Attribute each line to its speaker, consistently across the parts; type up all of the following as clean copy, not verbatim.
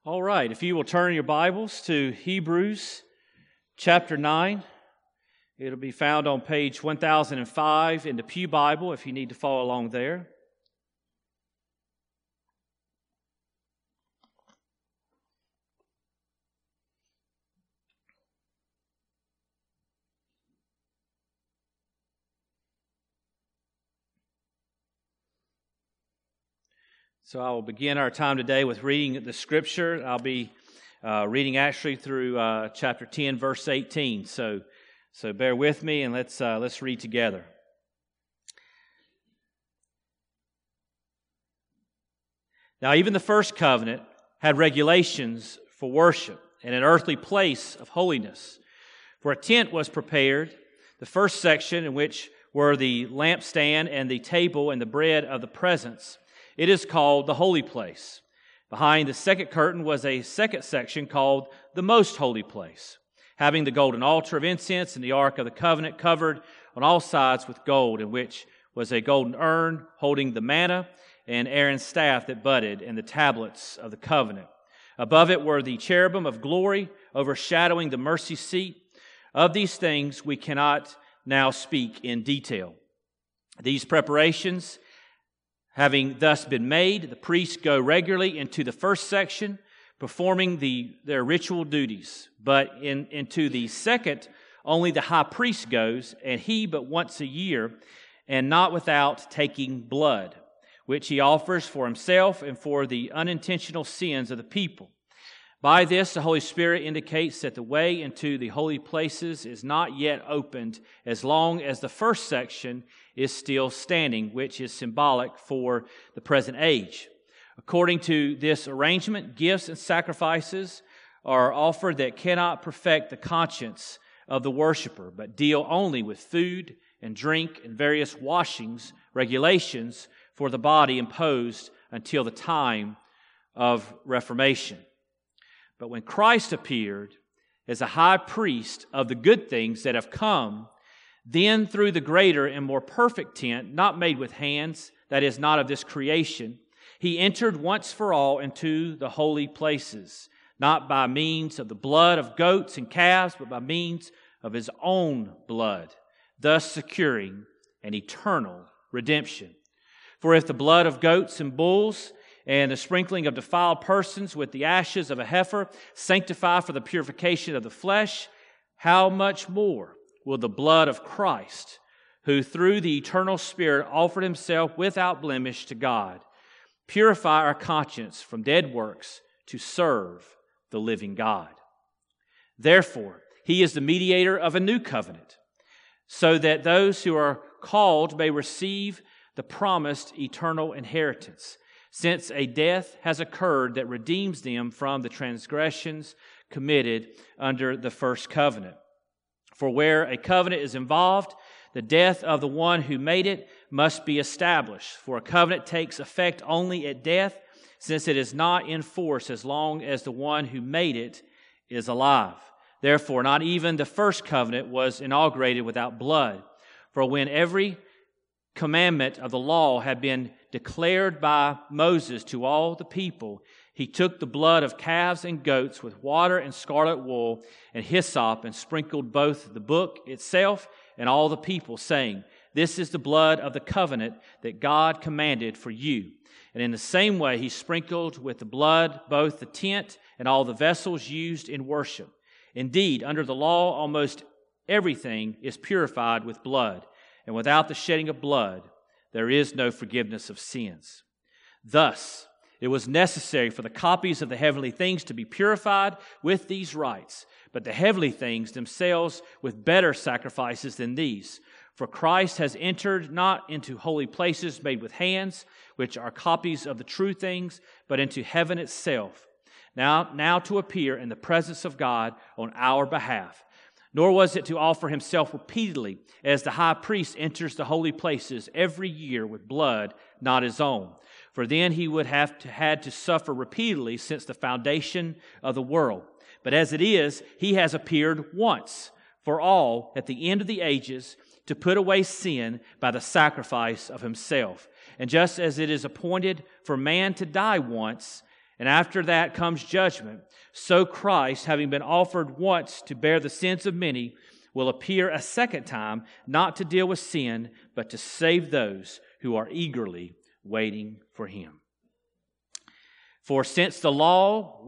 Speaker 1: All right, if you will turn your Bibles to Hebrews chapter 9, it'll be found on page 1005 in the Pew Bible if you need to follow along there. So I will begin our time today with reading the Scripture. I'll be reading actually through chapter 10, verse 18. So bear with me and let's read together. Now, even the first covenant had regulations for worship and an earthly place of holiness. For a tent was prepared, the first section in which were the lampstand and the table and the bread of the presence. It is called the holy place. Behind the second curtain was a second section called the most holy place, having the golden altar of incense and the ark of the covenant covered on all sides with gold, in which was a golden urn holding the manna and Aaron's staff that budded and the tablets of the covenant. Above it were the cherubim of glory overshadowing the mercy seat. Of these things we cannot now speak in detail. These preparations having thus been made, the priests go regularly into the first section, performing their ritual duties. But into the second, only the high priest goes, and he but once a year, and not without taking blood, which he offers for himself and for the unintentional sins of the people. By this, the Holy Spirit indicates that the way into the holy places is not yet opened as long as the first section is still standing, which is symbolic for the present age. According to this arrangement, gifts and sacrifices are offered that cannot perfect the conscience of the worshiper, but deal only with food and drink and various washings, regulations for the body imposed until the time of Reformation. But when Christ appeared as a high priest of the good things that have come, then through the greater and more perfect tent, not made with hands, that is not of this creation, he entered once for all into the holy places, not by means of the blood of goats and calves, but by means of his own blood, thus securing an eternal redemption. For if the blood of goats and bulls and the sprinkling of defiled persons with the ashes of a heifer sanctify for the purification of the flesh, how much more will the blood of Christ, who through the eternal Spirit offered himself without blemish to God, purify our conscience from dead works to serve the living God. Therefore, he is the mediator of a new covenant, so that those who are called may receive the promised eternal inheritance, since a death has occurred that redeems them from the transgressions committed under the first covenant. For where a covenant is involved, the death of the one who made it must be established. For a covenant takes effect only at death, since it is not in force as long as the one who made it is alive. Therefore, not even the first covenant was inaugurated without blood. For when every commandment of the law had been declared by Moses to all the people, he took the blood of calves and goats with water and scarlet wool and hyssop and sprinkled both the book itself and all the people, saying, "This is the blood of the covenant that God commanded for you." And in the same way he sprinkled with the blood both the tent and all the vessels used in worship. Indeed, under the law almost everything is purified with blood, and without the shedding of blood there is no forgiveness of sins. Thus, it was necessary for the copies of the heavenly things to be purified with these rites, but the heavenly things themselves with better sacrifices than these. For Christ has entered not into holy places made with hands, which are copies of the true things, but into heaven itself, now to appear in the presence of God on our behalf. Nor was it to offer himself repeatedly, as the high priest enters the holy places every year with blood not his own. For then he would have had to suffer repeatedly since the foundation of the world. But as it is, he has appeared once for all at the end of the ages to put away sin by the sacrifice of himself. And just as it is appointed for man to die once, and after that comes judgment, so Christ, having been offered once to bear the sins of many, will appear a second time, not to deal with sin, but to save those who are eagerly waiting for Him. For since the law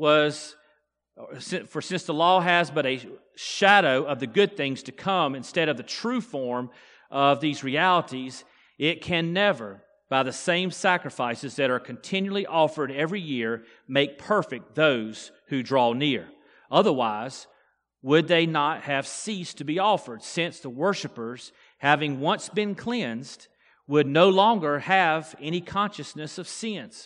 Speaker 1: has but a shadow of the good things to come instead of the true form of these realities, it can never, by the same sacrifices that are continually offered every year, make perfect those who draw near. Otherwise, would they not have ceased to be offered, since the worshipers, having once been cleansed, would no longer have any consciousness of sins?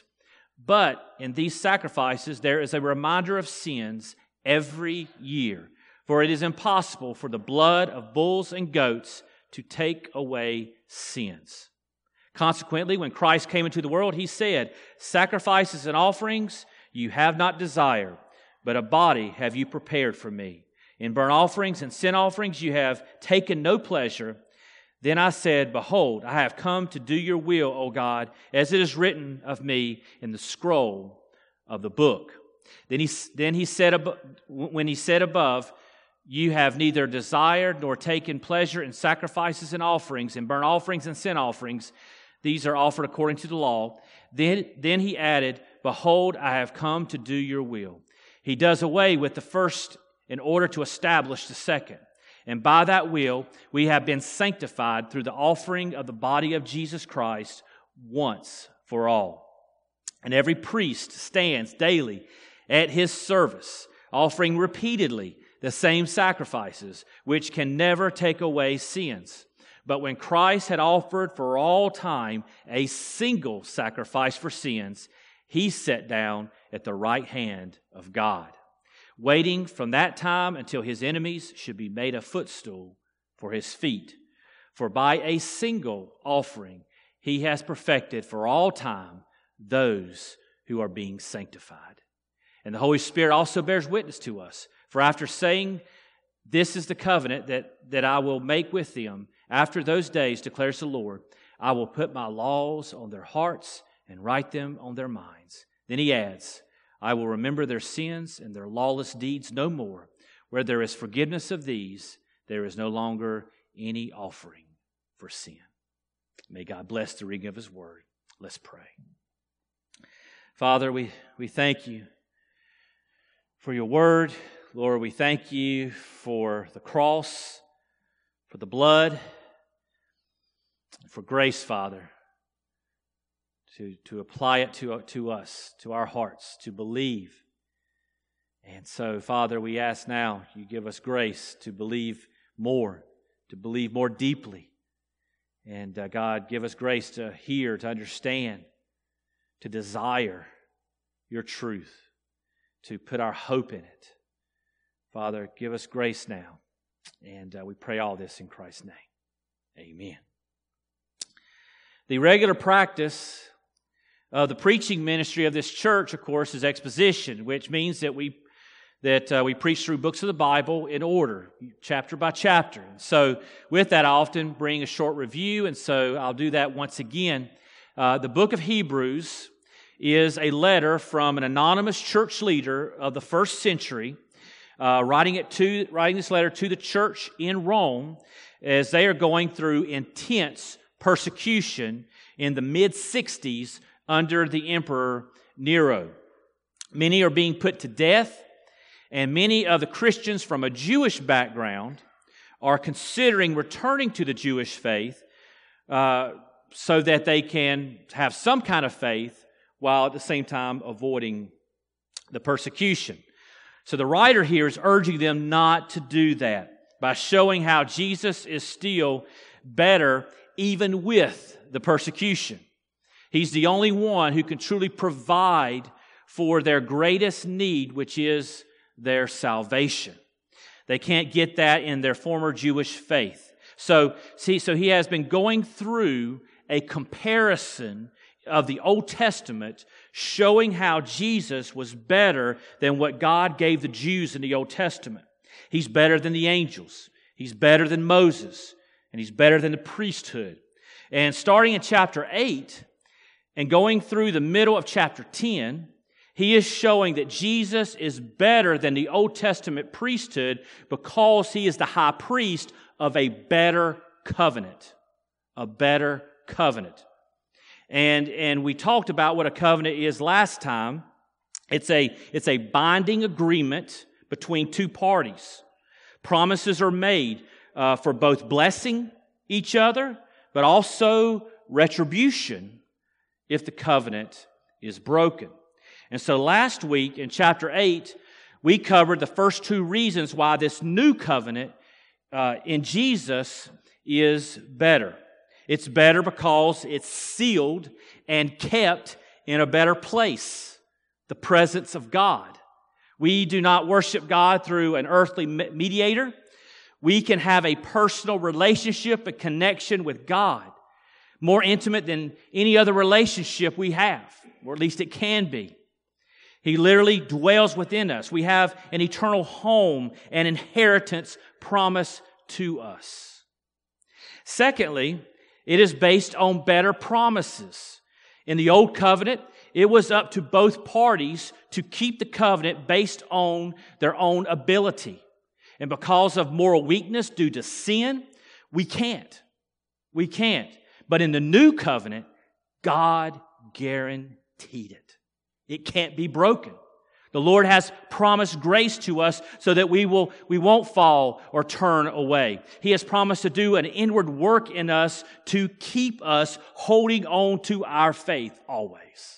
Speaker 1: But in these sacrifices there is a reminder of sins every year, for it is impossible for the blood of bulls and goats to take away sins. Consequently, when Christ came into the world, He said, "Sacrifices and offerings you have not desired, but a body have you prepared for me. In burnt offerings and sin offerings you have taken no pleasure. Then I said, Behold, I have come to do your will, O God, as it is written of me in the scroll of the book." Then he said, when he said above, "You have neither desired nor taken pleasure in sacrifices and offerings, in burnt offerings and sin offerings, these are offered according to the law." Then he added, "Behold, I have come to do your will." He does away with the first in order to establish the second. And by that will, we have been sanctified through the offering of the body of Jesus Christ once for all. And every priest stands daily at his service, offering repeatedly the same sacrifices, which can never take away sins. But when Christ had offered for all time a single sacrifice for sins, He sat down at the right hand of God, waiting from that time until His enemies should be made a footstool for His feet. For by a single offering He has perfected for all time those who are being sanctified. And the Holy Spirit also bears witness to us. For after saying, "This is the covenant that I will make with them after those days, declares the Lord, I will put my laws on their hearts and write them on their minds." Then He adds, "I will remember their sins and their lawless deeds no more. Where there is forgiveness of these, there is no longer any offering for sin." May God bless the reading of His Word. Let's pray. Father, we thank You for Your Word. Lord, we thank You for the cross, for the blood, for grace, Father, to apply it to us, to our hearts, to believe. And so, Father, we ask now You give us grace to believe more deeply. And God, give us grace to hear, to understand, to desire Your truth, to put our hope in it. Father, give us grace now. And we pray all this in Christ's name. Amen. The regular practice of the preaching ministry of this church, of course, is exposition, which means that we preach through books of the Bible in order, chapter by chapter. And so with that, I often bring a short review, and so I'll do that once again. The book of Hebrews is a letter from an anonymous church leader of the first century, writing this letter to the church in Rome as they are going through intense persecution in the mid-60s under the Emperor Nero. Many are being put to death, and many of the Christians from a Jewish background are considering returning to the Jewish faith so that they can have some kind of faith while at the same time avoiding the persecution. So the writer here is urging them not to do that by showing how Jesus is still better even with the persecution. He's the only one who can truly provide for their greatest need, which is their salvation. They can't get that in their former Jewish faith. So he has been going through a comparison of the Old Testament, showing how Jesus was better than what God gave the Jews in the Old Testament. He's better than the angels. He's better than Moses. And He's better than the priesthood. And starting in chapter 8 and going through the middle of chapter 10, He is showing that Jesus is better than the Old Testament priesthood because He is the high priest of a better covenant. A better covenant. And we talked about what a covenant is last time. It's a binding agreement between two parties. Promises are made for both blessing each other, but also retribution if the covenant is broken. And so last week in chapter 8, we covered the first two reasons why this new covenant in Jesus is better. It's better because it's sealed and kept in a better place, the presence of God. We do not worship God through an earthly mediator. We can have a personal relationship, a connection with God, more intimate than any other relationship we have, or at least it can be. He literally dwells within us. We have an eternal home and inheritance promised to us. Secondly, it is based on better promises. In the Old Covenant, it was up to both parties to keep the covenant based on their own ability. And because of moral weakness due to sin, we can't. We can't. But in the New Covenant, God guaranteed it. It can't be broken. The Lord has promised grace to us so that we won't fall or turn away. He has promised to do an inward work in us to keep us holding on to our faith always.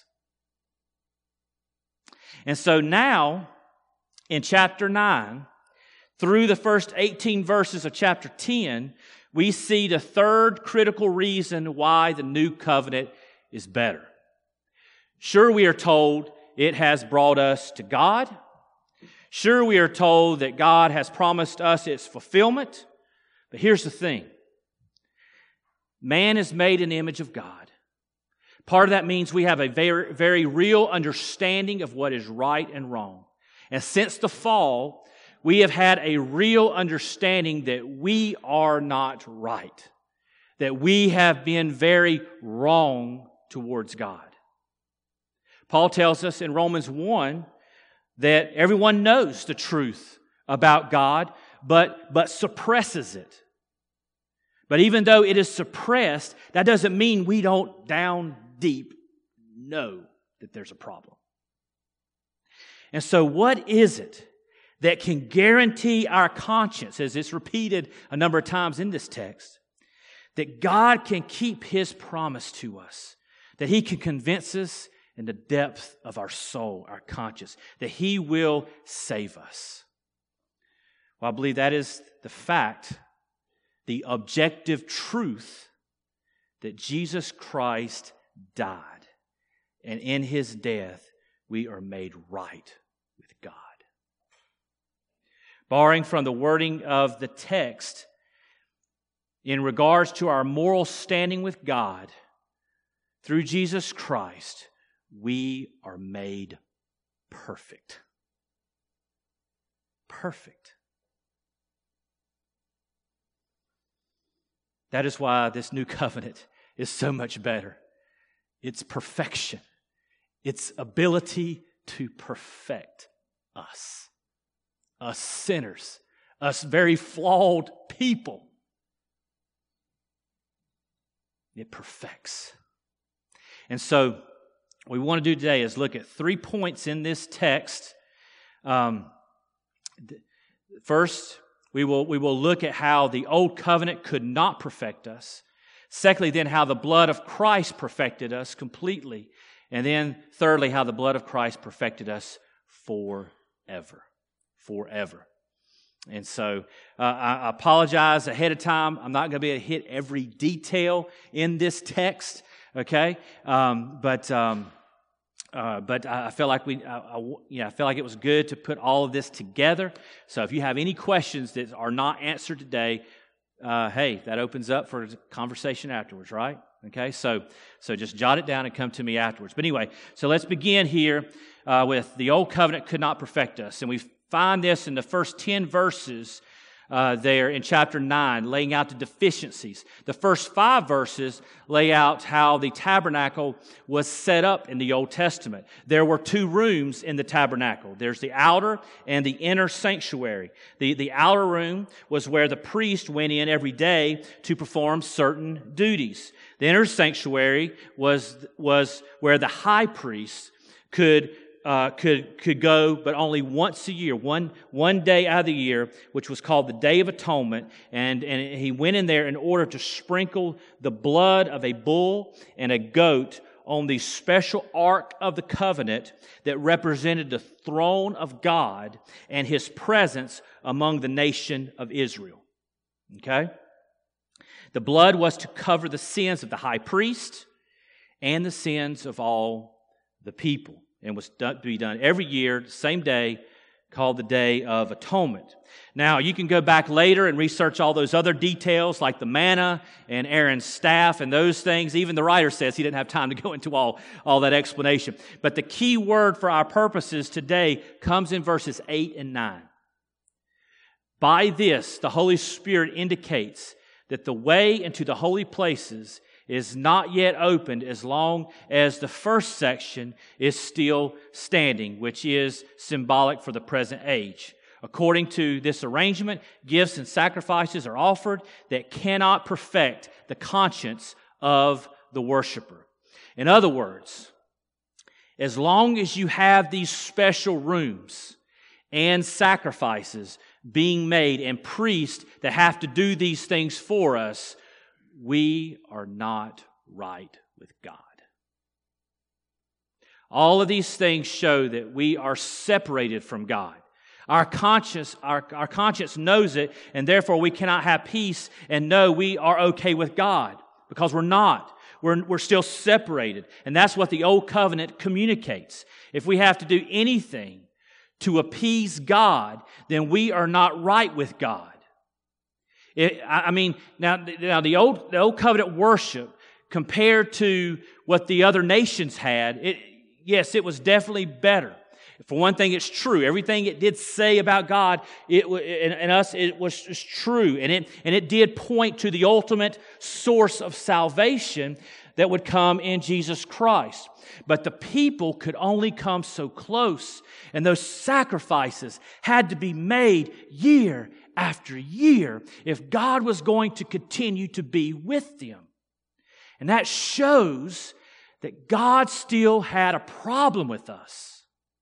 Speaker 1: And so now, in chapter 9, through the first 18 verses of chapter 10, we see the third critical reason why the new covenant is better. Sure, we are told it has brought us to God. Sure, we are told that God has promised us its fulfillment. But here's the thing. Man is made in the image of God. Part of that means we have a very, very real understanding of what is right and wrong. And since the fall, we have had a real understanding that we are not right. That we have been very wrong towards God. Paul tells us in Romans 1 that everyone knows the truth about God, but suppresses it. But even though it is suppressed, that doesn't mean we don't down deep know that there's a problem. And so what is it that can guarantee our conscience, as it's repeated a number of times in this text, that God can keep His promise to us, that He can convince us in the depth of our soul, our conscience, that He will save us? Well, I believe that is the fact, the objective truth, that Jesus Christ died. And in His death, we are made right with God. Borrowing from the wording of the text, in regards to our moral standing with God, through Jesus Christ, we are made perfect. Perfect. That is why this new covenant is so much better. It's perfection. It's ability to perfect us. Us sinners. Us very flawed people. It perfects. And so, what we want to do today is look at 3 points in this text. First, we will look at how the old covenant could not perfect us. Secondly, then how the blood of Christ perfected us completely. And then thirdly, how the blood of Christ perfected us forever. Forever. And so I apologize ahead of time. I'm not going to be able to hit every detail in this text. Okay, but I felt like I felt like it was good to put all of this together. So if you have any questions that are not answered today, hey, that opens up for a conversation afterwards, right? Okay, so just jot it down and come to me afterwards. But anyway, so let's begin here with the old covenant could not perfect us, and we find this in the first 10 verses there in chapter 9, laying out the deficiencies. The first 5 verses lay out how the tabernacle was set up in the Old Testament. There were 2 rooms in the tabernacle. There's the outer and the inner sanctuary. The outer room was where the priest went in every day to perform certain duties. The inner sanctuary was where the high priest could go, but only once a year, one day out of the year, which was called the Day of Atonement, and he went in there in order to sprinkle the blood of a bull and a goat on the special Ark of the Covenant that represented the throne of God and His presence among the nation of Israel. Okay? The blood was to cover the sins of the high priest and the sins of all the people, and was to be done every year, the same day, called the Day of Atonement. Now, you can go back later and research all those other details like the manna and Aaron's staff and those things. Even the writer says he didn't have time to go into all that explanation. But the key word for our purposes today comes in verses 8 and 9. By this, the Holy Spirit indicates that the way into the holy places is not yet opened as long as the first section is still standing, which is symbolic for the present age. According to this arrangement, gifts and sacrifices are offered that cannot perfect the conscience of the worshiper. In other words, as long as you have these special rooms and sacrifices being made and priests that have to do these things for us, we are not right with God. All of these things show that we are separated from God. Our conscience knows it, and therefore we cannot have peace and know we are okay with God, because we're not. We're still separated. And that's what the Old Covenant communicates. If we have to do anything to appease God, then we are not right with God. Now the old covenant worship compared to what the other nations had, it was definitely better. For one thing, it's true. Everything it did say about God, it was true, and it did point to the ultimate source of salvation that would come in Jesus Christ. But the people could only come so close, and those sacrifices had to be made year after year if God was going to continue to be with them. And that shows that God still had a problem with us.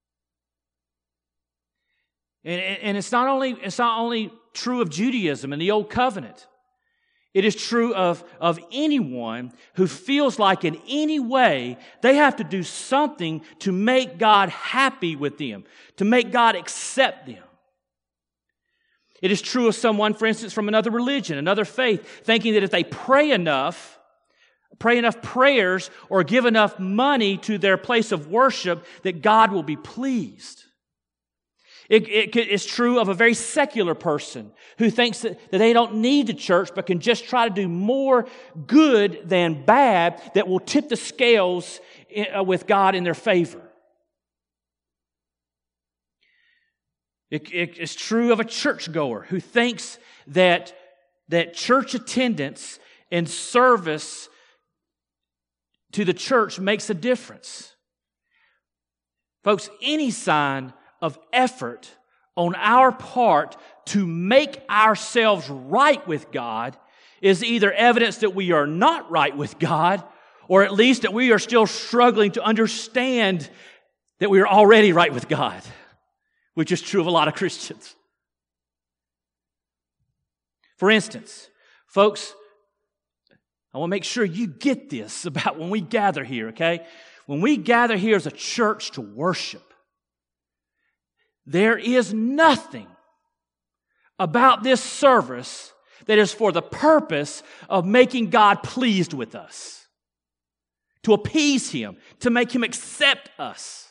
Speaker 1: And it's not only true of Judaism and the Old Covenant. It is true of anyone who feels like in any way they have to do something to make God happy with them, to make God accept them. It is true of someone, for instance, from another religion, another faith, thinking that if they pray enough prayers or give enough money to their place of worship, that God will be pleased. It's true of a very secular person who thinks that they don't need the church but can just try to do more good than bad that will tip the scales with God in their favor. It's true of a churchgoer who thinks that church attendance and service to the church makes a difference. Folks, any sign of effort on our part to make ourselves right with God is either evidence that we are not right with God, or at least that we are still struggling to understand that we are already right with God, which is true of a lot of Christians. For instance, folks, I want to make sure you get this about when we gather here, okay? When we gather here as a church to worship, there is nothing about this service that is for the purpose of making God pleased with us, to appease Him, to make Him accept us.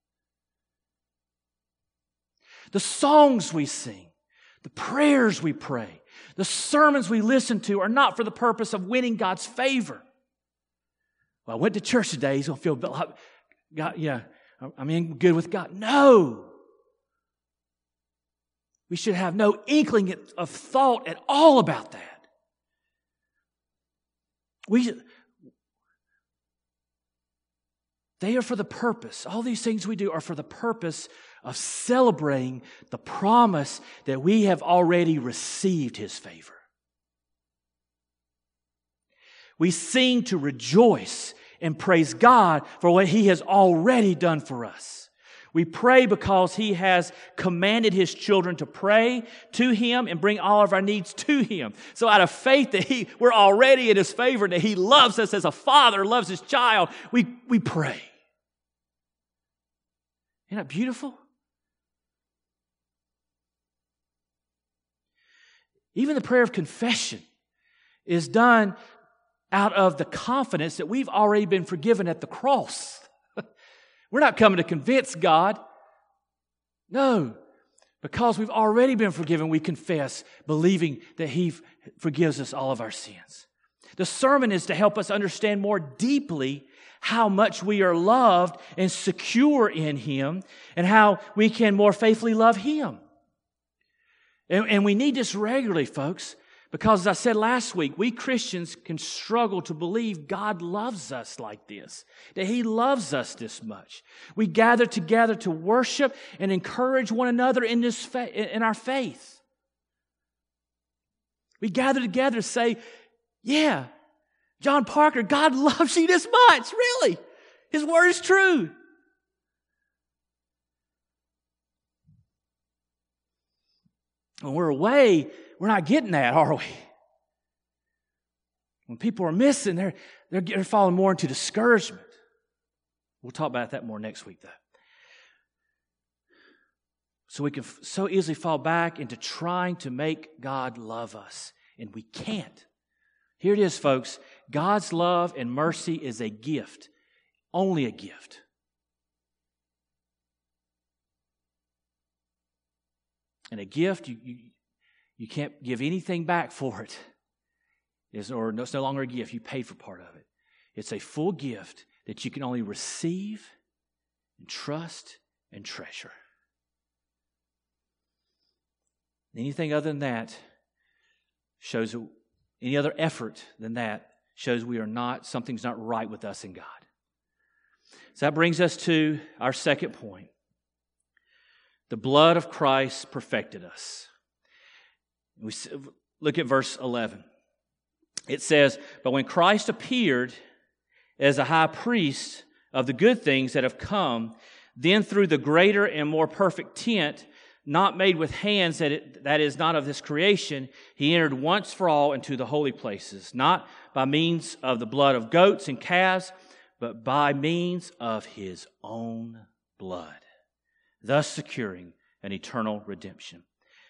Speaker 1: The songs we sing, the prayers we pray, the sermons we listen to are not for the purpose of winning God's favor. Well, I went to church today, he's going to feel like, God, I'm good with God. No. We should have no inkling of thought at all about that. They are for the purpose. All these things we do are for the purpose of celebrating the promise that we have already received His favor. We sing to rejoice and praise God for what He has already done for us. We pray because He has commanded His children to pray to Him and bring all of our needs to Him. So out of faith that we're already in His favor, that He loves us as a father loves his child, we pray. Isn't that beautiful? Even the prayer of confession is done out of the confidence that we've already been forgiven at the cross. We're not coming to convince God. No, because we've already been forgiven, we confess, believing that He forgives us all of our sins. The sermon is to help us understand more deeply how much we are loved and secure in Him, and how we can more faithfully love Him. And we need this regularly, folks, because as I said last week, we Christians can struggle to believe God loves us like this, that He loves us this much. We gather together to worship and encourage one another in our faith. We gather together to say, yeah, John Parker, God loves you this much, really. His word is true. When we're away, we're not getting that, are we? When people are missing, they're falling more into discouragement. We'll talk about that more next week, though. So we can so easily fall back into trying to make God love us, and we can't. Here it is, folks. God's love and mercy is a gift, only a gift. And a gift, you can't give anything back for it. It's no longer a gift. You paid for part of it. It's a full gift that you can only receive and trust and treasure. Anything other than that shows, any other effort than that shows something's not right with us and God. So that brings us to our second point. The blood of Christ perfected us. We look at verse 11. It says, "But when Christ appeared as a high priest of the good things that have come, then through the greater and more perfect tent, not made with hands, that is not of this creation, He entered once for all into the holy places, not by means of the blood of goats and calves, but by means of His own blood, thus securing an eternal redemption."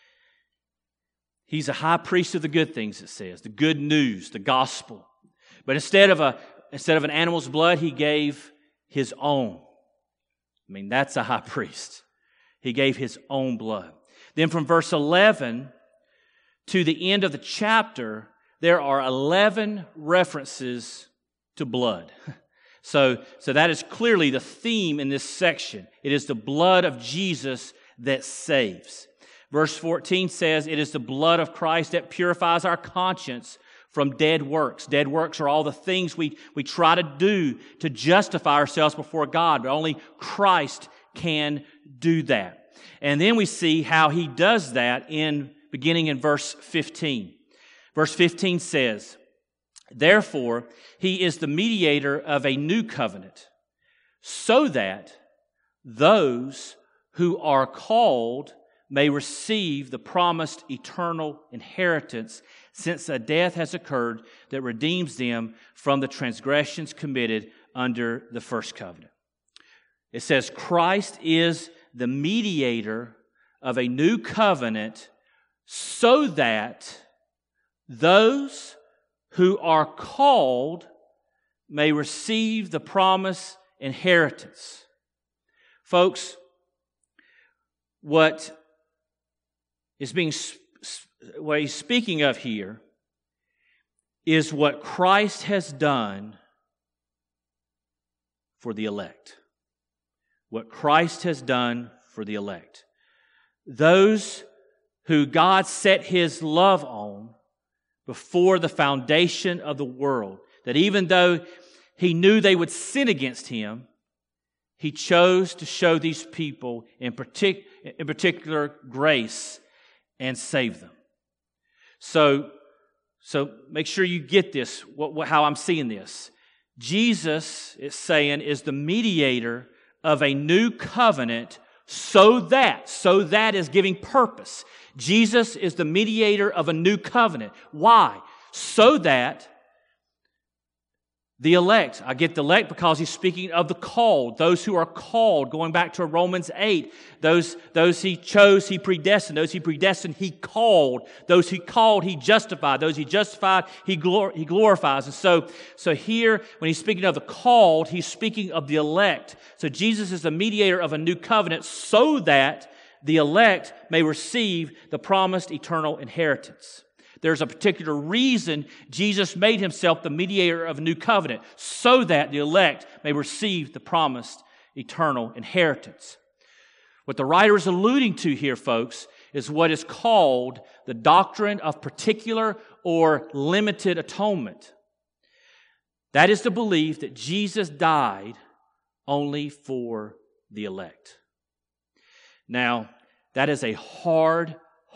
Speaker 1: He's a high priest of the good things, it says, the good news, the gospel. But instead of an animal's blood, He gave His own. I mean, that's a high priest. He gave His own blood. Then from verse 11 to the end of the chapter, there are 11 references to blood. So that is clearly the theme in this section. It is the blood of Jesus that saves. Verse 14 says, "It is the blood of Christ that purifies our conscience from dead works." Dead works are all the things we try to do to justify ourselves before God, but only Christ can do that. And then we see how He does that beginning in verse 15. Verse 15 says, "Therefore, He is the mediator of a new covenant, so that those who are called may receive the promised eternal inheritance, since a death has occurred that redeems them from the transgressions committed under the first covenant." It says Christ is the mediator of a new covenant, so that those who are called may receive the promised inheritance. Folks, what he's speaking of here is what Christ has done for the elect. What Christ has done for the elect. Those who God set His love on before the foundation of the world. That even though He knew they would sin against Him, He chose to show these people in particular grace and save them. So make sure you get this, how I'm seeing this. Jesus, it's saying, is the mediator of a new covenant so that is giving purpose. Jesus is the mediator of a new covenant. Why? So that the elect, I get the elect because he's speaking of the called, those who are called, going back to Romans 8, those He chose, He predestined, those He predestined, He called, those He called, He justified, those He justified, He glorifies. And so here, when He's speaking of the called, He's speaking of the elect. So Jesus is the mediator of a new covenant so that the elect may receive the promised eternal inheritance. There's a particular reason Jesus made Himself the mediator of a new covenant, so that the elect may receive the promised eternal inheritance. What the writer is alluding to here, folks, is what is called the doctrine of particular or limited atonement. That is the belief that Jesus died only for the elect. Now, that is a hard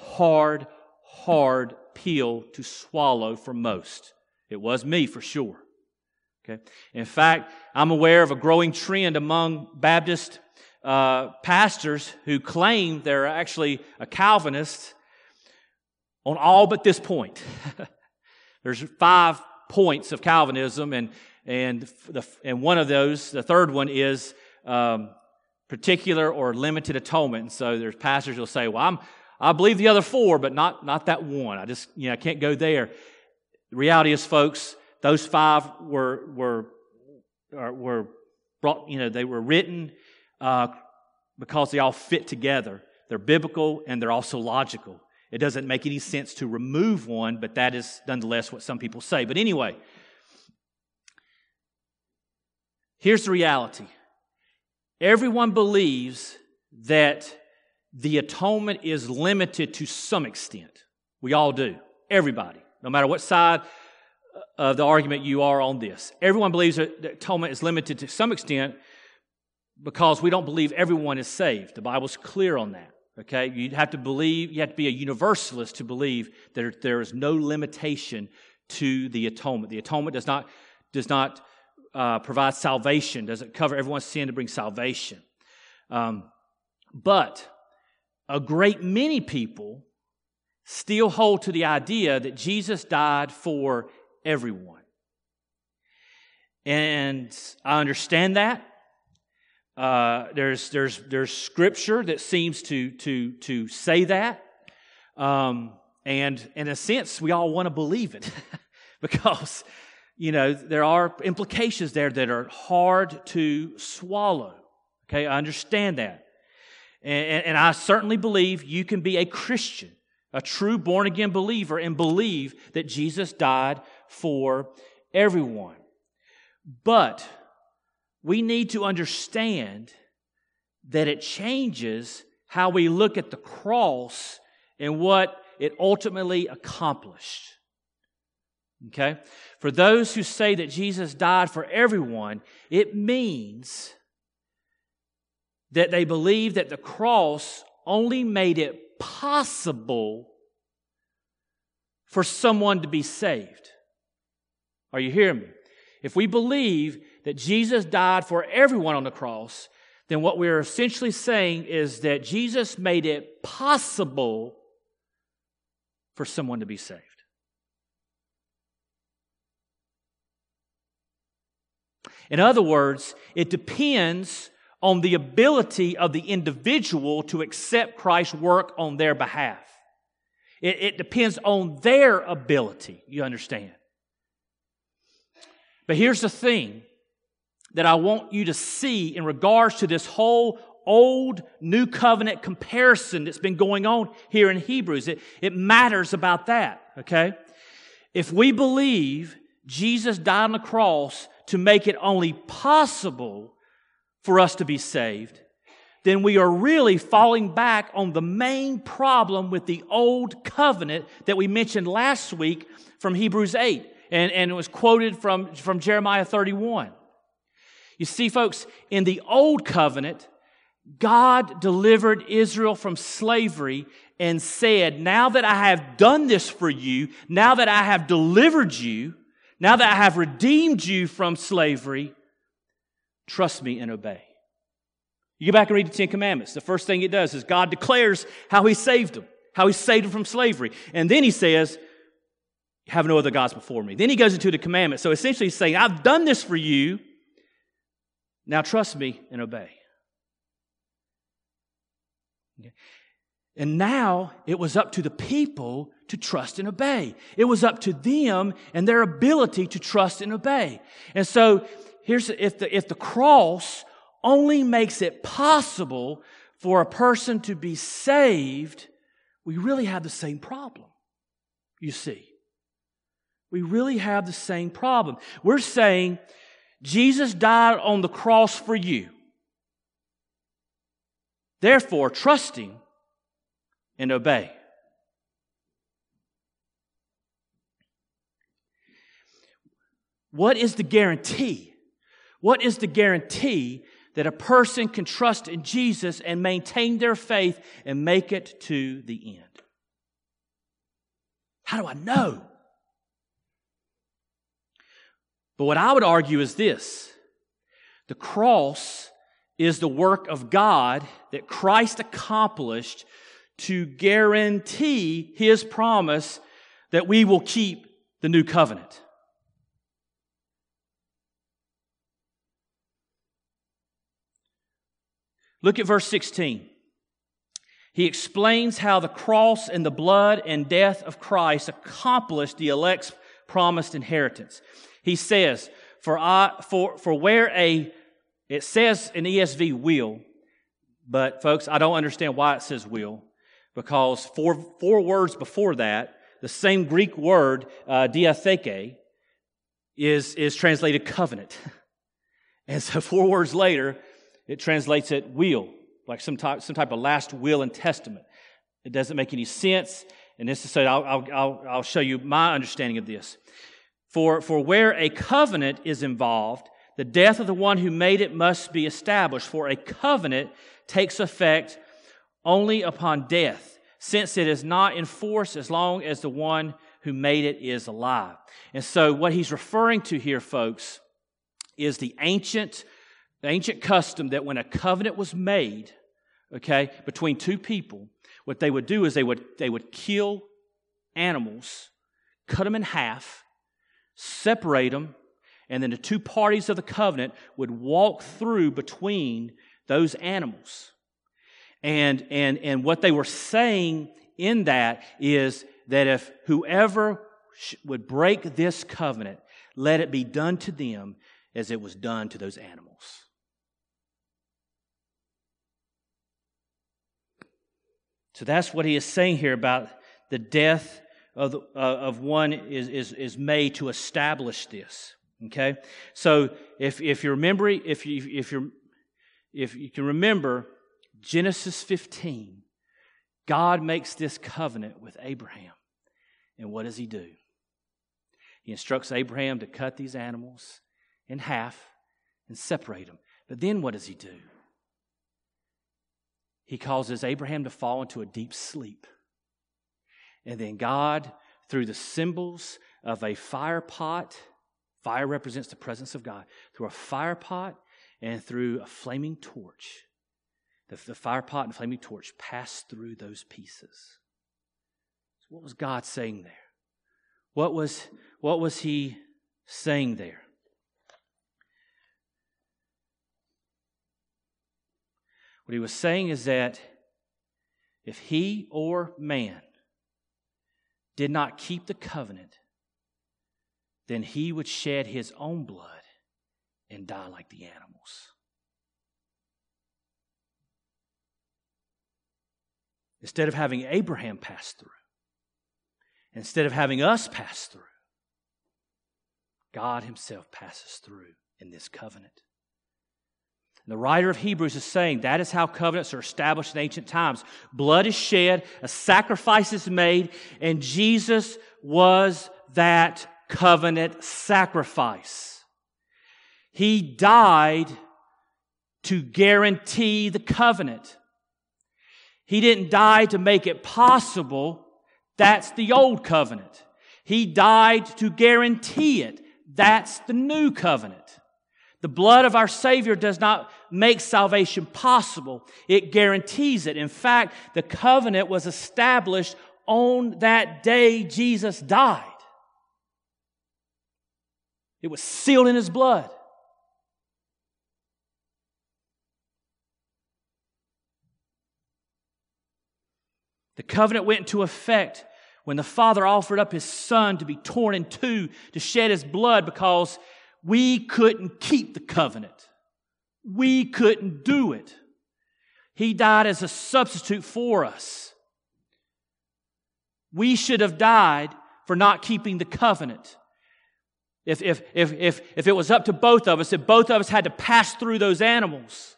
Speaker 1: pill to swallow for most. It was me for sure. Okay. In fact, I'm aware of a growing trend among Baptist pastors who claim they're actually a Calvinist on all but this point. There's 5 points of Calvinism, and one of those, the third one, is particular or limited atonement. And so there's pastors who'll say, "Well, I believe the other 4, but not that one. I can't go there." The reality is, folks, those 5 were brought. They were written because they all fit together. They're biblical and they're also logical. It doesn't make any sense to remove one, but that is nonetheless what some people say. But anyway, here's the reality. Everyone believes that the atonement is limited to some extent. We all do. Everybody. No matter what side of the argument you are on this. Everyone believes that the atonement is limited to some extent because we don't believe everyone is saved. The Bible's clear on that. Okay? You have to be a universalist to believe that there is no limitation to the atonement. The atonement does not provide salvation, doesn't cover everyone's sin to bring salvation. But a great many people still hold to the idea that Jesus died for everyone. And I understand that. There's scripture that seems to say that. And in a sense, we all want to believe it because there are implications there that are hard to swallow. Okay, I understand that. And I certainly believe you can be a Christian, a true born-again believer, and believe that Jesus died for everyone. But we need to understand that it changes how we look at the cross and what it ultimately accomplished. Okay? For those who say that Jesus died for everyone, it means that they believe that the cross only made it possible for someone to be saved. Are you hearing me? If we believe that Jesus died for everyone on the cross, then what we're essentially saying is that Jesus made it possible for someone to be saved. In other words, it depends on the ability of the individual to accept Christ's work on their behalf. It depends on their ability, you understand. But here's the thing that I want you to see in regards to this whole old new covenant comparison that's been going on here in Hebrews. It matters about that, okay? If we believe Jesus died on the cross to make it only possible for us to be saved, then we are really falling back on the main problem with the old covenant that we mentioned last week from Hebrews 8. And it was quoted from Jeremiah 31. You see, folks, in the old covenant, God delivered Israel from slavery and said, now that I have done this for you, now that I have delivered you, now that I have redeemed you from slavery, trust me and obey. You go back and read the Ten Commandments. The first thing it does is God declares how He saved them, how He saved them from slavery. And then He says, have no other gods before me. Then He goes into the commandments. So essentially He's saying, I've done this for you, now trust me and obey. Okay. And now it was up to the people to trust and obey. It was up to them and their ability to trust and obey. And so if the cross only makes it possible for a person to be saved, we really have the same problem, you see. We really have the same problem. We're saying Jesus died on the cross for you. Therefore, trust Him and obey. What is the guarantee? What is the guarantee that a person can trust in Jesus and maintain their faith and make it to the end? How do I know? But what I would argue is this. The cross is the work of God that Christ accomplished to guarantee His promise that we will keep the new covenant. Look at verse 16. He explains how the cross and the blood and death of Christ accomplished the elect's promised inheritance. He says, it says in ESV will, but folks, I don't understand why it says will, because four words before that, the same Greek word, diatheke, is translated covenant. And so 4 words later, it translates it will, like some type of last will and testament. It doesn't make any sense, and this is so I'll show you my understanding of this. For where a covenant is involved, the death of the one who made it must be established. For a covenant takes effect only upon death, since it is not in force as long as the one who made it is alive. And so what he's referring to here, folks, is the ancient custom that when a covenant was made, okay, between two people, what they would do is they would kill animals, cut them in half, separate them, and then the two parties of the covenant would walk through between those animals. And what they were saying in that is that if whoever would break this covenant, let it be done to them as it was done to those animals. So that's what he is saying here about the death of one is made to establish this. Okay, so if you remember, if you can remember Genesis 15, God makes this covenant with Abraham, and what does He do? He instructs Abraham to cut these animals in half and separate them. But then what does He do? He causes Abraham to fall into a deep sleep. And then God, through the symbols of a fire pot, fire represents the presence of God, through a fire pot and through a flaming torch, the fire pot and flaming torch passed through those pieces. So what was God saying there? What was He saying there? What He was saying is that if he or man did not keep the covenant, then he would shed his own blood and die like the animals. Instead of having Abraham pass through, instead of having us pass through, God Himself passes through in this covenant. And the writer of Hebrews is saying that is how covenants are established in ancient times. Blood is shed, a sacrifice is made, and Jesus was that covenant sacrifice. He died to guarantee the covenant. He didn't die to make it possible. That's the old covenant. He died to guarantee it. That's the new covenant. The blood of our Savior does not make salvation possible. It guarantees it. In fact, the covenant was established on that day Jesus died. It was sealed in His blood. The covenant went into effect when the Father offered up His Son to be torn in two, to shed His blood, because we couldn't keep the covenant. We couldn't do it. He died as a substitute for us. We should have died for not keeping the covenant. If it was up to both of us, if both of us had to pass through those animals,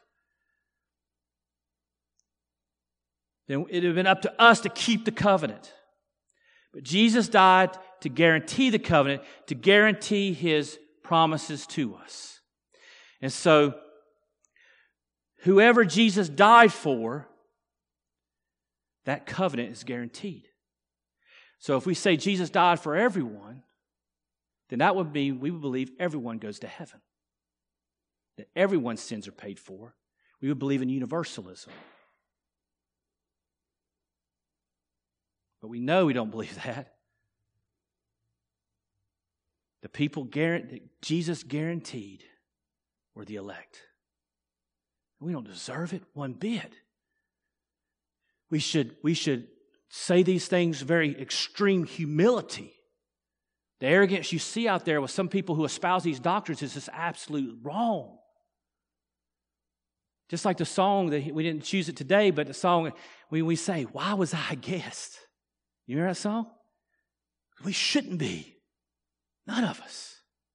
Speaker 1: then it would have been up to us to keep the covenant. But Jesus died to guarantee the covenant, to guarantee His promises to us. And so, whoever Jesus died for, that covenant is guaranteed. So if we say Jesus died for everyone, then that would mean we would believe everyone goes to heaven. That everyone's sins are paid for. We would believe in universalism. But we know we don't believe that. The people that Jesus guaranteed were the elect. We don't deserve it one bit. We should say these things with very extreme humility. The arrogance you see out there with some people who espouse these doctrines is just absolutely wrong. Just like the song, that we didn't choose it today, but the song we say, "Why was I a guest?" You remember that song? We shouldn't be. None of us.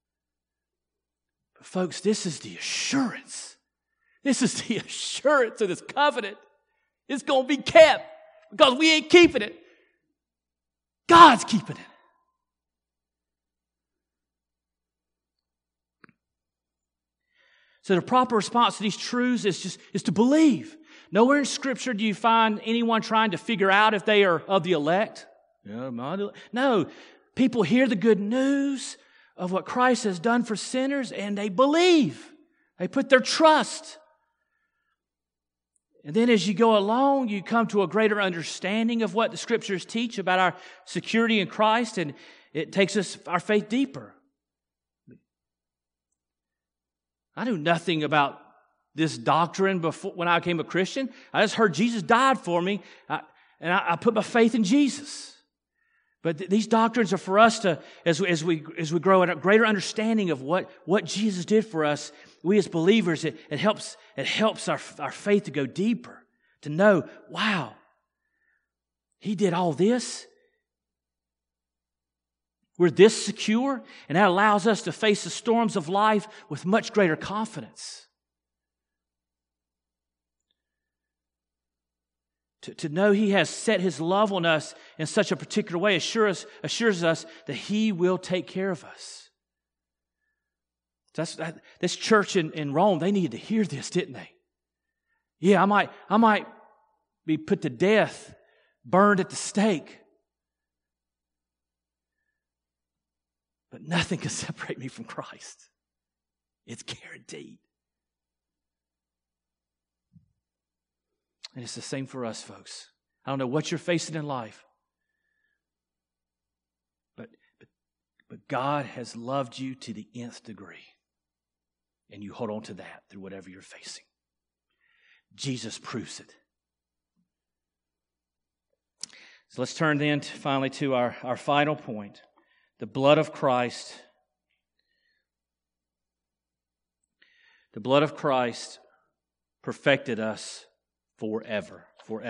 Speaker 1: But folks, this is the assurance. This is the assurance of this covenant. It's going to be kept because we ain't keeping it. God's keeping it. So the proper response to these truths is to believe. Nowhere in Scripture do you find anyone trying to figure out if they are of the elect. No, people hear the good news of what Christ has done for sinners and they believe. They put their trust. And then as you go along, you come to a greater understanding of what the Scriptures teach about our security in Christ, and it takes our faith deeper. I knew nothing about this doctrine before when I became a Christian. I just heard Jesus died for me, and I put my faith in Jesus. But these doctrines are for us to, as we grow in a greater understanding of what Jesus did for us. We as believers, it helps our faith to go deeper, to know, wow, He did all this. We're this secure, and that allows us to face the storms of life with much greater confidence. To know He has set His love on us in such a particular way assures us that He will take care of us. This church in Rome, they needed to hear this, didn't they? Yeah, I might be put to death, burned at the stake, but nothing can separate me from Christ. It's guaranteed. And it's the same for us, folks. I don't know what you're facing in life, but God has loved you to the nth degree. And you hold on to that through whatever you're facing. Jesus proves it. So let's turn then finally to our final point. The blood of Christ. The blood of Christ perfected us forever.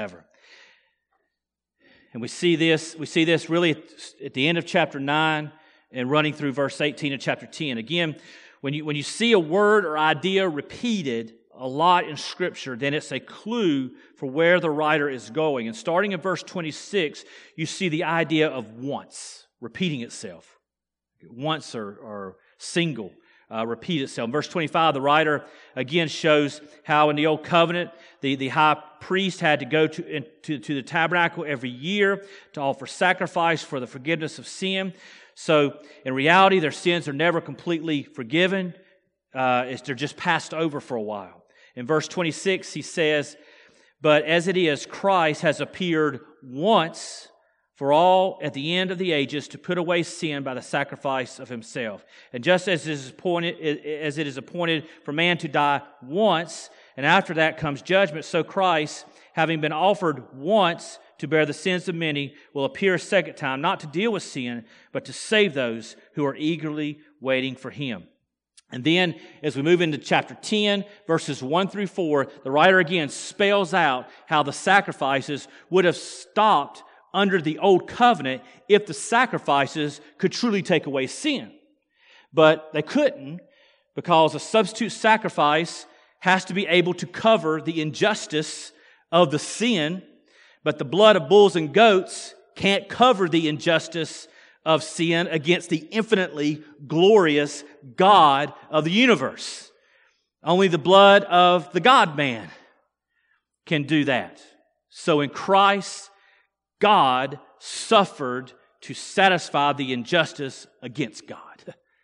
Speaker 1: And we see this really at the end of chapter 9 and running through verse 18 of chapter 10. Again, when you see a word or idea repeated a lot in Scripture, then it's a clue for where the writer is going. And starting in verse 26, you see the idea of once repeating itself. Once or single repeat itself. In verse 25, the writer again shows how in the Old Covenant, the high priest had to go to the tabernacle every year to offer sacrifice for the forgiveness of sin. So in reality, their sins are never completely forgiven. They're just passed over for a while. In verse 26, he says, "But as it is, Christ has appeared once for all at the end of the ages to put away sin by the sacrifice of himself. And just as it is appointed for man to die once, and after that comes judgment, so Christ, having been offered once to bear the sins of many, will appear a second time, not to deal with sin, but to save those who are eagerly waiting for him." And then, as we move into chapter 10, verses 1 through 4, the writer again spells out how the sacrifices would have stopped under the old covenant if the sacrifices could truly take away sin. But they couldn't, because a substitute sacrifice has to be able to cover the injustice of the sin, but the blood of bulls and goats can't cover the injustice of sin against the infinitely glorious God of the universe. Only the blood of the God-man can do that. So in Christ, God suffered to satisfy the injustice against God.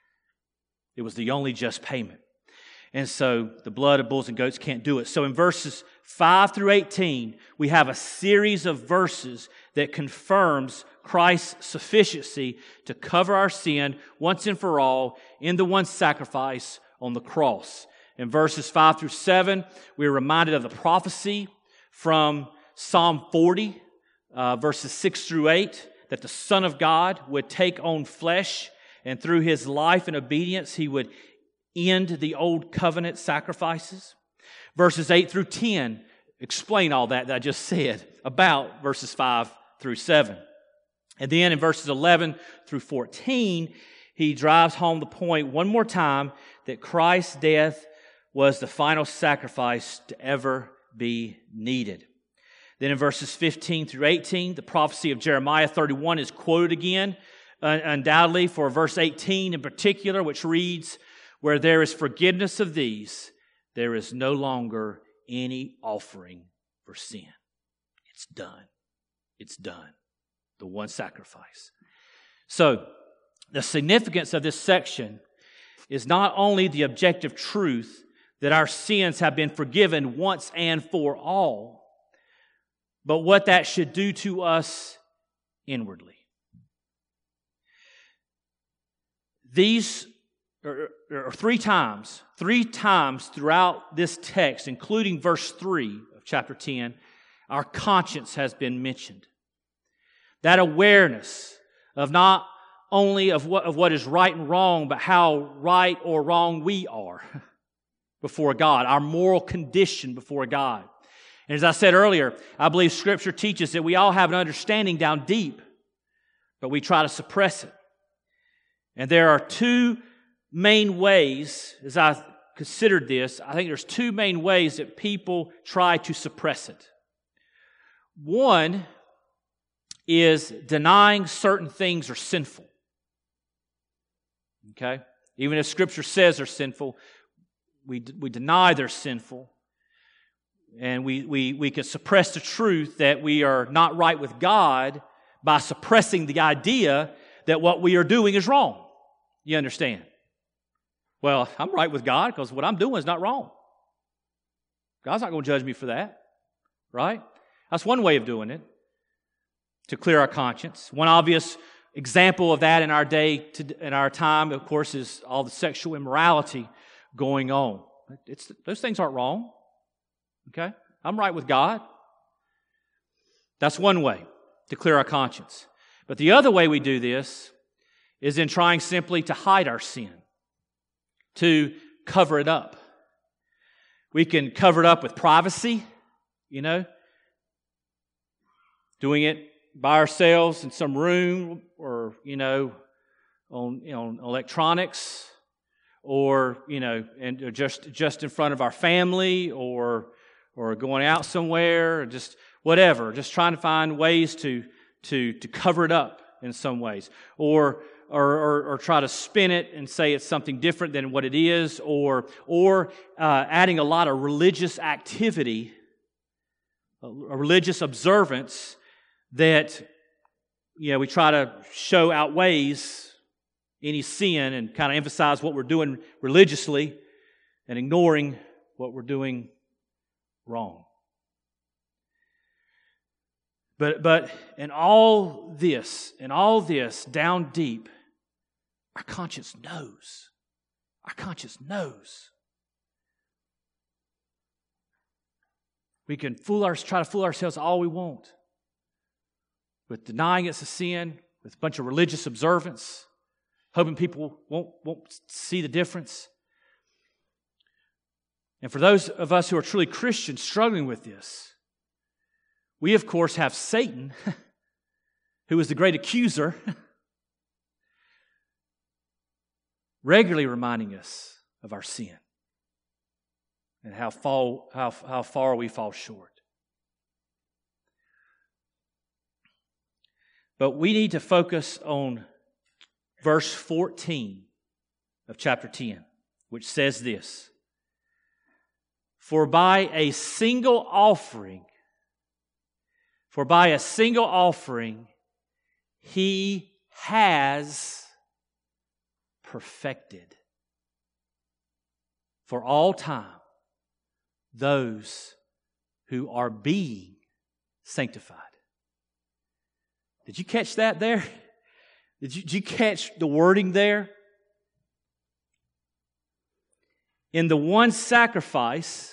Speaker 1: It was the only just payment. And so the blood of bulls and goats can't do it. So in verses 5 through 18, we have a series of verses that confirms Christ's sufficiency to cover our sin once and for all in the one sacrifice on the cross. In verses 5 through 7, we are reminded of the prophecy from Psalm 40, verses 6 through 8, that the Son of God would take on flesh, and through his life and obedience, he would end the old covenant sacrifices. Verses 8 through 10 explain all that I just said about verses 5 through 7. And then in verses 11 through 14, he drives home the point one more time that Christ's death was the final sacrifice to ever be needed. Then in verses 15 through 18, the prophecy of Jeremiah 31 is quoted again, undoubtedly for verse 18 in particular, which reads, "Where there is forgiveness of these, there is no longer any offering for sin." It's done. It's done. The one sacrifice. So, the significance of this section is not only the objective truth that our sins have been forgiven once and for all, but what that should do to us inwardly. These are three times throughout this text, including verse 3 of chapter 10, our conscience has been mentioned. That awareness of not only of what is right and wrong, but how right or wrong we are before God, our moral condition before God. And as I said earlier, I believe Scripture teaches that we all have an understanding down deep, but we try to suppress it. And there are two main ways, as I considered this, I think there's two main ways that people try to suppress it. One is denying certain things are sinful. Okay? Even if Scripture says they're sinful, we deny they're sinful. And we can suppress the truth that we are not right with God by suppressing the idea that what we are doing is wrong. You understand? Well, I'm right with God because what I'm doing is not wrong. God's not going to judge me for that. Right? That's one way of doing it, to clear our conscience. One obvious example of that in our day, in our time, of course, is all the sexual immorality going on. Those things aren't wrong. Okay? I'm right with God. That's one way to clear our conscience. But the other way we do this is in trying simply to hide our sin, to cover it up. We can cover it up with privacy, doing it by ourselves in some room or, on electronics. or, and just in front of our family, or going out somewhere, or just whatever, just trying to find ways to cover it up in some ways, or try to spin it and say it's something different than what it is, or adding a lot of religious activity, a religious observance that we try to show outweighs any sin, and kind of emphasize what we're doing religiously and ignoring what we're doing wrong. But in all this, down deep, our conscience knows. Our conscience knows. We can try to fool ourselves all we want with denying it's a sin, with a bunch of religious observance, hoping people won't see the difference. And for those of us who are truly Christians struggling with this, we, of course, have Satan, who is the great accuser, regularly reminding us of our sin and how far we fall short. But we need to focus on verse 14 of chapter 10, which says this: For by a single offering, He has perfected for all time those who are being sanctified. Did you catch that there? Did you catch the wording there? In the one sacrifice,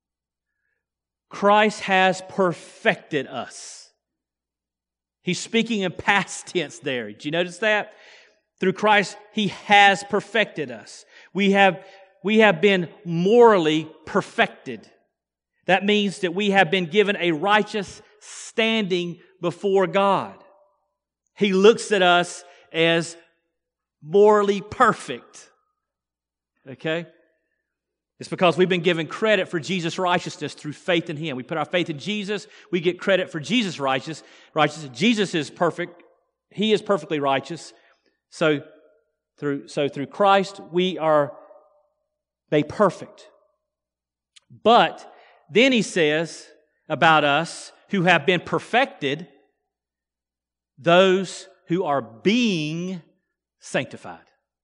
Speaker 1: Christ has perfected us. He's speaking in past tense there. Did you notice that? Through Christ, He has perfected us. We have been morally perfected. That means that we have been given a righteous standing before God. He looks at us as morally perfect. Okay? It's because we've been given credit for Jesus' righteousness through faith in Him. We put our faith in Jesus, we get credit for Jesus' righteousness. Jesus is perfect. He is perfectly righteous. So through Christ, we are made perfect. But then He says about us who have been perfected, those who are being sanctified.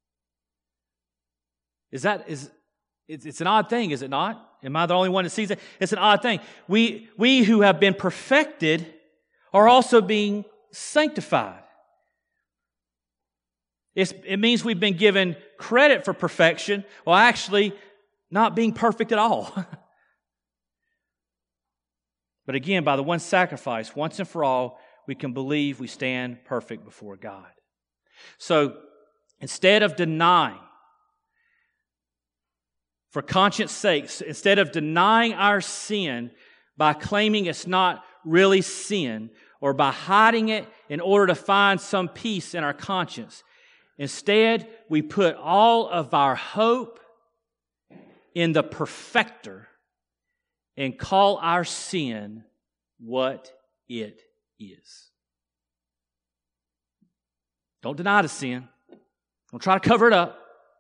Speaker 1: It's an odd thing, is it not? Am I the only one that sees it? It's an odd thing. We who have been perfected are also being sanctified. It means we've been given credit for perfection, while actually not being perfect at all. But again, by the one sacrifice, once and for all, we can believe we stand perfect before God. So, instead of denying, for conscience sakes, instead of denying our sin by claiming it's not really sin, or by hiding it in order to find some peace in our conscience, instead we put all of our hope in the perfecter and call our sin what it is. Don't deny the sin. Don't try to cover it up.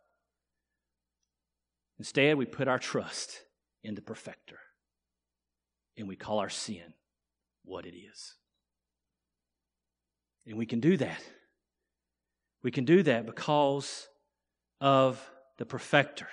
Speaker 1: Instead, we put our trust in the perfecter, and we call our sin what it is. And we can do that. We can do that because of the perfecter.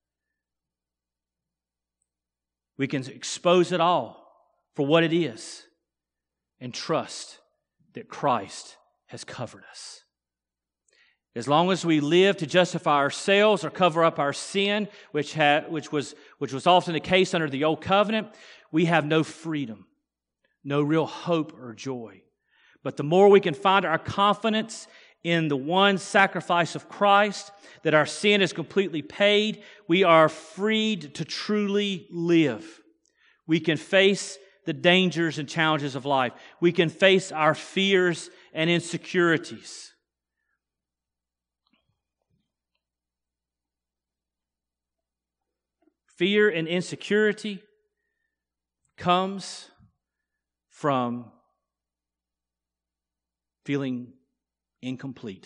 Speaker 1: We can expose it all for what it is and trust that Christ has covered us. As long as we live to justify ourselves or cover up our sin, which was often the case under the Old Covenant, we have no freedom, no real hope or joy. But the more we can find our confidence in the one sacrifice of Christ, that our sin is completely paid, we are freed to truly live. We can face the dangers and challenges of life. We can face our fears and insecurities. Fear and insecurity comes from feeling incomplete,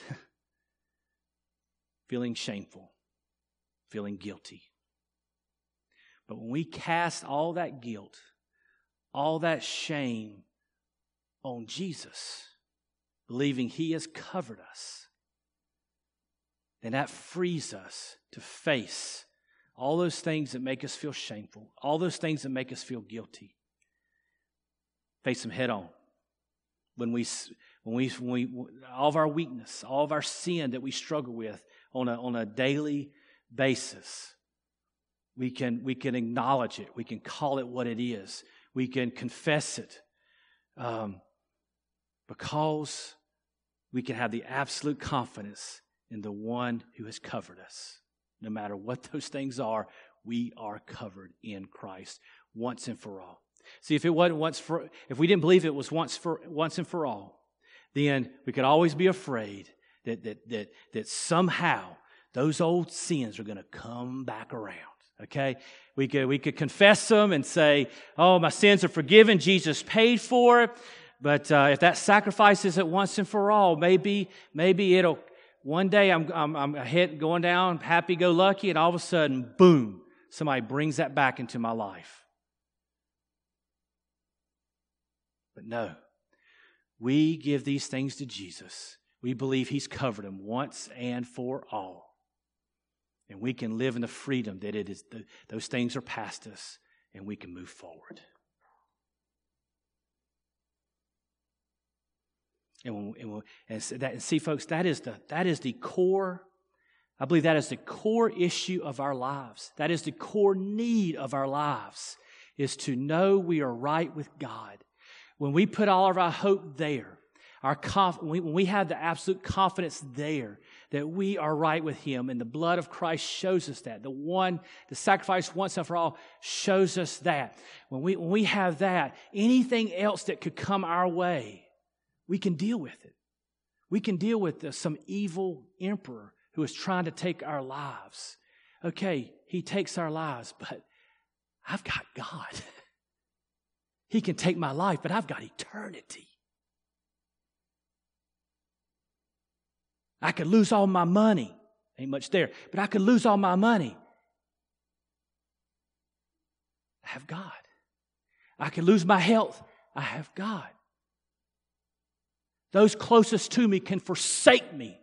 Speaker 1: feeling shameful, feeling guilty. But when we cast all that guilt, all that shame on Jesus, believing He has covered us, then that frees us to face all those things that make us feel shameful, all those things that make us feel guilty. Face them head on. When we all of our weakness, all of our sin that we struggle with on a daily basis, we can acknowledge it. We can call it what it is. We can confess it, because we can have the absolute confidence in the one who has covered us. No matter what those things are, we are covered in Christ once and for all. See, if we didn't believe it was once and for all, then we could always be afraid that somehow those old sins are going to come back around. Okay, we could confess them and say, "Oh, my sins are forgiven. Jesus paid for it." But if that sacrifice isn't once and for all, maybe it'll. One day I'm ahead going down, happy-go-lucky, and all of a sudden, boom! Somebody brings that back into my life. But no, we give these things to Jesus. We believe He's covered them once and for all. And we can live in the freedom that it is those things are past us, and we can move forward. And see, folks, that is the core. I believe that is the core issue of our lives. That is the core need of our lives, is to know we are right with God. When we put all of our hope there, when we have the absolute confidence there that we are right with Him, and the blood of Christ shows us that. The sacrifice once and for all shows us that. When we have that, anything else that could come our way, we can deal with it. We can deal with some evil emperor who is trying to take our lives. Okay, he takes our lives, but I've got God. He can take my life, but I've got eternity. I could lose all my money. Ain't much there, but I could lose all my money. I have God. I could lose my health. I have God. Those closest to me can forsake me.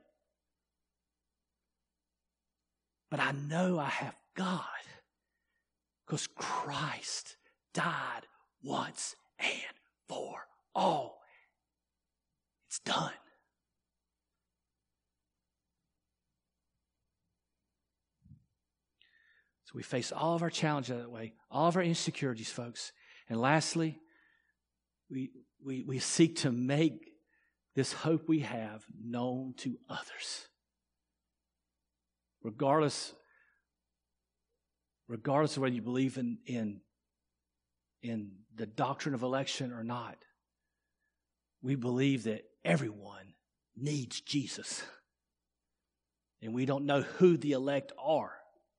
Speaker 1: But I know I have God because Christ died once and for all. It's done. So we face all of our challenges that way, all of our insecurities, folks. And lastly, we seek to make this hope we have known to others. Regardless of whether you believe in the doctrine of election or not, we believe that everyone needs Jesus. And we don't know who the elect are.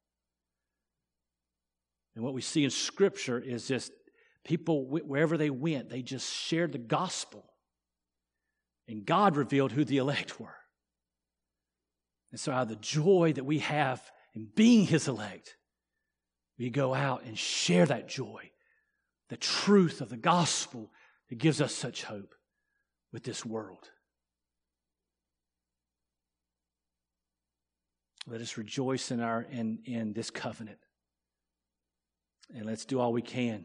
Speaker 1: And what we see in Scripture is just people, wherever they went, they just shared the gospel. And God revealed who the elect were. And so out of the joy that we have in being His elect, we go out and share that joy, the truth of the gospel that gives us such hope with this world. Let us rejoice in this covenant. And let's do all we can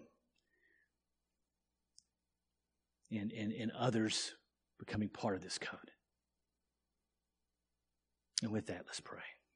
Speaker 1: in others becoming part of this covenant. And with that, let's pray.